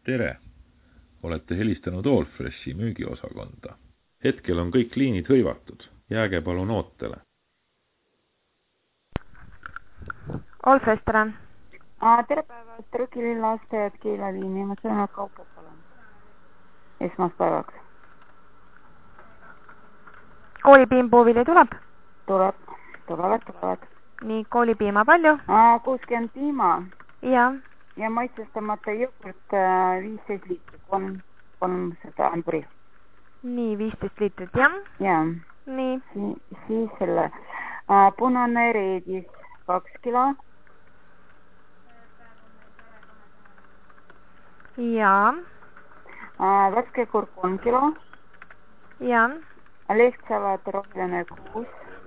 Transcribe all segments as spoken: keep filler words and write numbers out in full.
Tere! Olete helistanud Allfreshi müügiosakonda. Hetkel on kõik liinid hõivatud. Jääge palun ootele. Allfresh, tere! Tere päevast, Trükililla lasteaed Keilaliini, ma söön kaupa palun. Esmaspäevaks. Koolipiim puuvili tuleb? Tuleb, tulevad, tulevad. Nii, koolipiima palju? kuuskümmend piima. Ja. Ja maitsestamata jogurt viisteist liitrit, kolm, kolmsada ämbri. Nii, viisteist liitrit, jah? Ja. Nii. Si siis selle punane reedis kaks kilo. Ja. Värske kurk kolm kilo. Ja. Lehtsalat rohtlane kuus.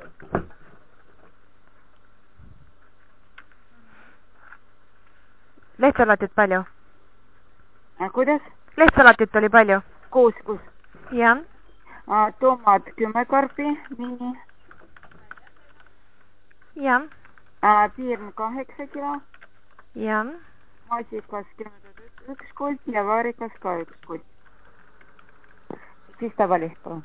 Lehtsalatit palju? Kuidas? Lehtsalatit oli palju? Kuus, kuus. Ja. Tomat kümme karpi, mini. Ja. Piirn kaheksa kilo. Ja. Maasikas kümme üks kult ja vaarikas ka üks kult. Siis tavalist palun.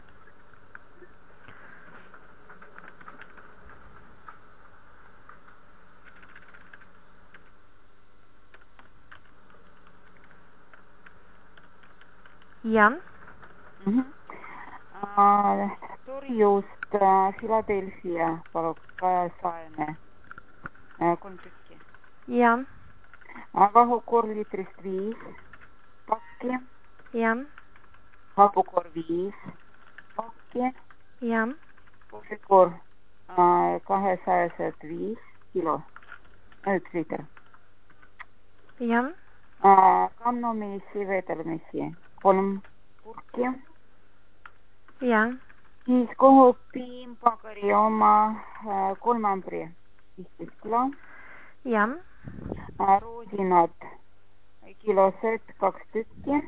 Ja. Mm-hmm. uh, Turjuust uh, Philadelphia paluks kajasaene uh, kolm tükki. Ja. Uh, vahukoor liitrist viis pakki. Ja. Hapukoor viis pakki. Ja. Puhvikoor uh, kahesajased viis kilo. Üks liiter. Ja. Uh, kannumissi, vedelmissi. Kolm purki. Ja. Siis kohupiim, pagari oma kolm ämbri, viisteist kilo. Ja. Roosinad, kilosed, kaks tükki.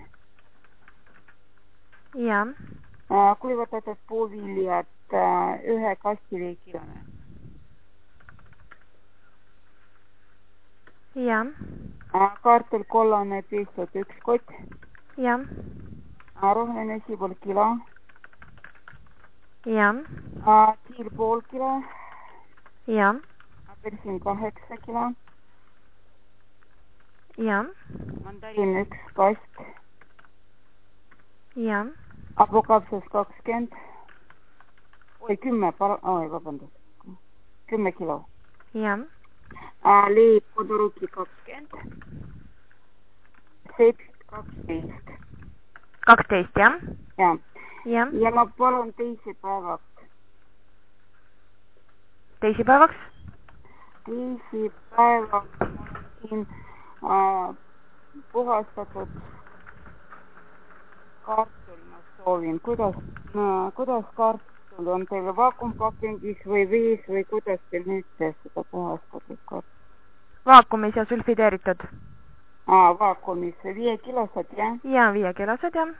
Ja. Kuivatatud puuviljad, ühe kasti kilone. Ja. Kartul kollane pistud üks kott. Ja. Roheline sibul kilo. Ja. Siil pool kilo. Ja. Apelsin kaheksa kilo. Ja. Mandariin üks kast. Ja. Avokapsus kakskümmend. Oi, kümme, oi, vabandust. Kümme kilo. Ja. Leib koduruki kakskümmend. Sept kaksteist. kaksteist, jah? Ja. Ja. Ja ma palun teisipäevaks. Teisipäevaks? Teisipäevaks siin äh, puhastatud kartul ma soovin. Kuidas, no, kuidas kartul on teil vaakumpakendis või vees või kuidas te müüte seda puhastatud kartul? Vaakumis ja sulfideeritud. Aa, vaakumis viie kilosed, jah? Ja, viie kilosed, jah.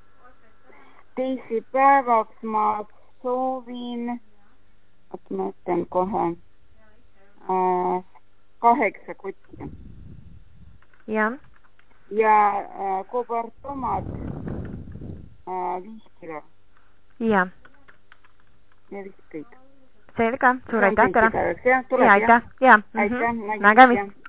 Teisipäevaks ma soovin, et ma ütlen kohe, äh, kaheksa kotti. Ja. Ja äh, kobartomat äh, viis kilo. Ja. Ja vist kõik. Selge, suur aitäh teile. Ja, tuleb, ja, aitäh. Ja. Aitäh, mm-hmm. Nägemist.